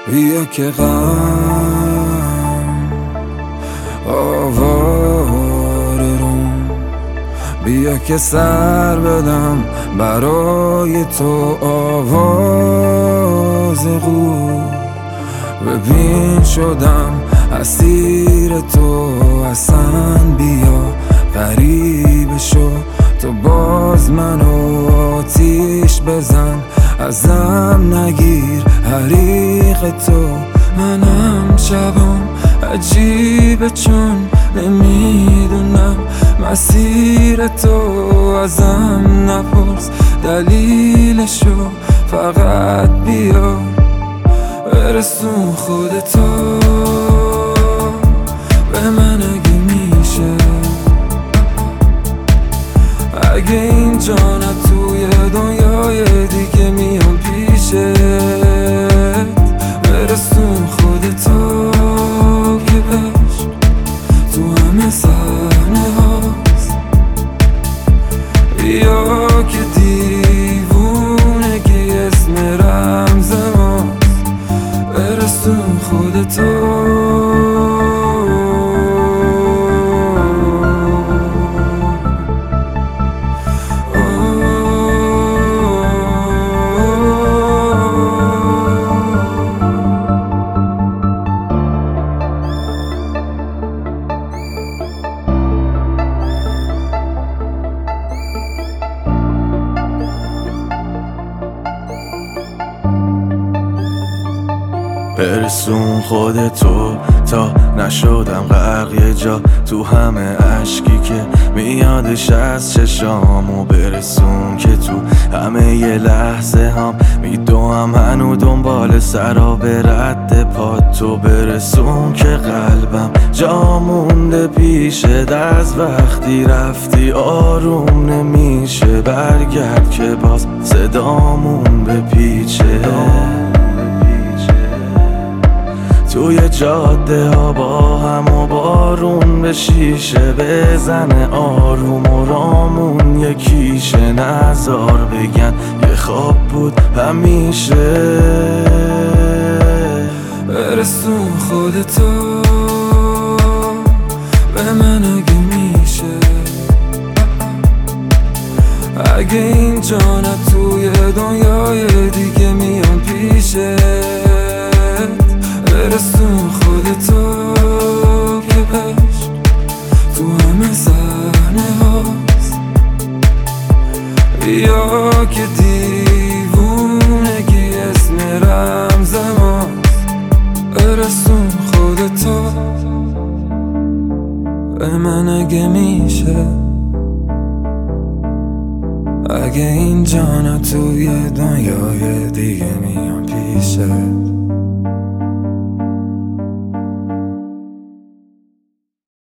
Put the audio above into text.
بیا که غم آواره روم، بیا که سر بدم برای تو آواز قو. ببین شدم اسیر تو اصلا، بیا غریبه شو تو باز منو آتیش بزن، ازم نگیر حریق تو. منم شبم عجیبه چون نمیدونم مسیر تو، ازم نپرس دلیلشو، فقط بیا برسون خودتو به من اگه میشه. اگه اینجا نه توی دنیای دیگه میام پیشت، برسون خودتو که عشق تو همه صحنه هاست. بیا که دیوونگی اسم رمز ماست، برسون خودتو. برسون خودتو تا نشدم غرق یه جا تو همه عشقی که میادش از چشامو. برسون که تو همه یه لحظه هم میدوم هنو دنبال سراب رد پاتو. برسون که قلبم جا مونده پیشت، از وقتی رفتی آروم نمیشه. برگرد که باز صدامون بپیچه توی جاده ها با هم و بارون به شیشه بزنه آروم و رامون یکیشه. نزار بگن یه خواب بود همیشه. برسون خودتو به من اگه میشه. اگه اینجا نه توی دنیای دیگه میام پیشت، برسون خودتو که عشق تو همه صحنه هاست. بیا که دیوونگی اسم رمز ماست، برسون خودتو به من اگه میشه. اگه اینجا نه توی دنیای دیگه میام پیشت،